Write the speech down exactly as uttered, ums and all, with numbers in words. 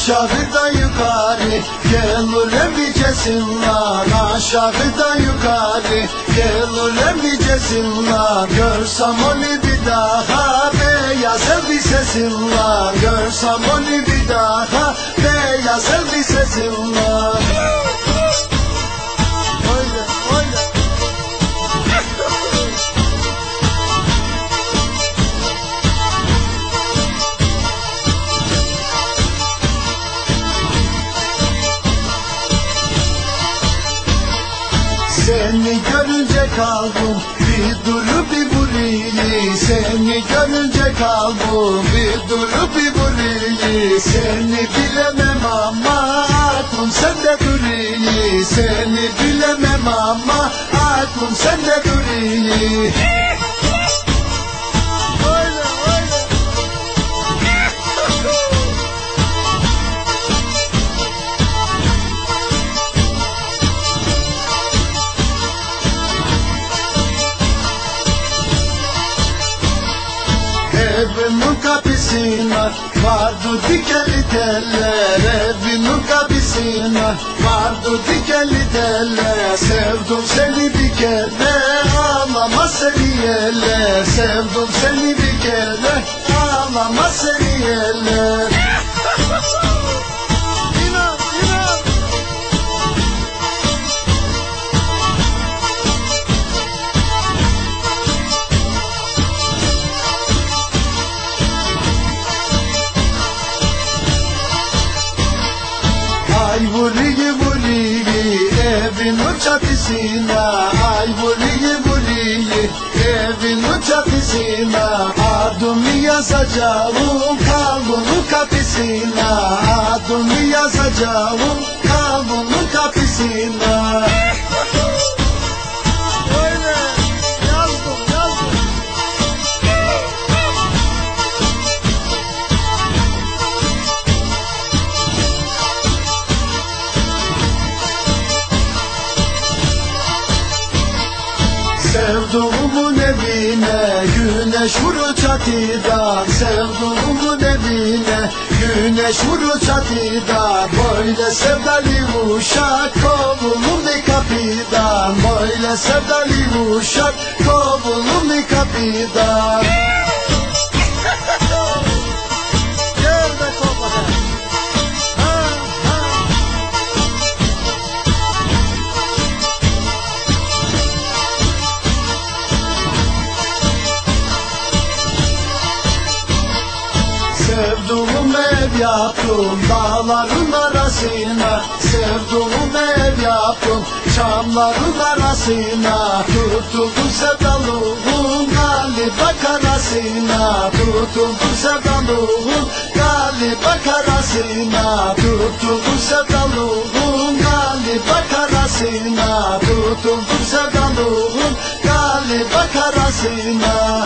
aşağıda yukarı gelir emricesinler, aşağıda yukarı gelir emricesinler. Görsem onu bir daha beyaz elbisesinler, görsem onu bir daha beyaz elbisesinler. Öyle, öyle. Seni görünce kaldım bir durup bir burili, seni görünce kaldım bir durup bir burili. Seni bilemem ama aklım sende durili, seni bilemem ama aklım sende durili. Öyle öyle. Evimin kapısına vardı dikenli teller, evimin kapısına vardı dikenli teller. Sevdim seni bir kere ağlama seni yerler, sevdim seni bir kere ağlama seni yerler. İnan, inan. Ay vuruyu vuruyu evin çatısına, ay vuruyu vuruyu evin çatısına. Adımı yazacağım kalbinin kapısına, adımı yazacağım kalbinin kapısına. Öyle yazdım yazdım. Sevduğumun evine güneş vurur çatıdan, sevduğumun evine güneş vurur çatıdan. Böyle sevdalı uşak kovulur bir kapıdan, böyle sevdalı uşak kovulur bir kapıdan. Gel be kopma. Sevduğum ev yaptım dağların arasına, sevduğum ev yaptım çamların arasına. Tutuldum sevdalığım galiba karasına, tutuldum sevdalığım galiba karasına, tutuldum sevdalığım galiba karasına, tutuldum sevdalığım galiba karasına.